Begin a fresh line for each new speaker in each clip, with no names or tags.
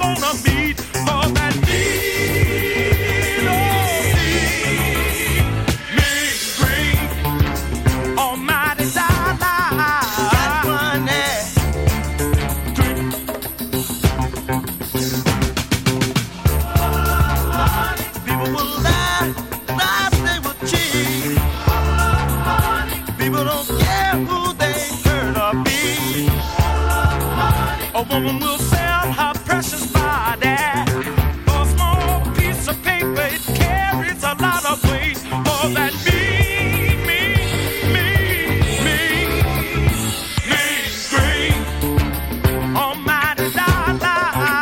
wanna meet for that almighty dollar. Got money. People will lie, they will cheat. People don't care who they hurt or be. A woman will sell her precious body for a small piece of paper. It carries a lot of weight for that almighty dollar.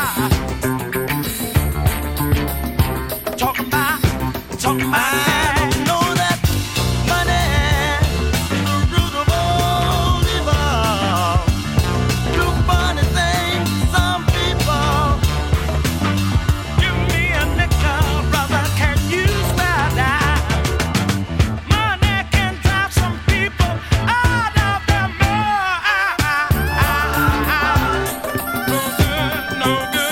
Talking about. I don't know that money is the root of all evil. You funny thing, some people. Give me a nickel, brother, can you spare that? Money can drive some people out of their mind. No good, no good.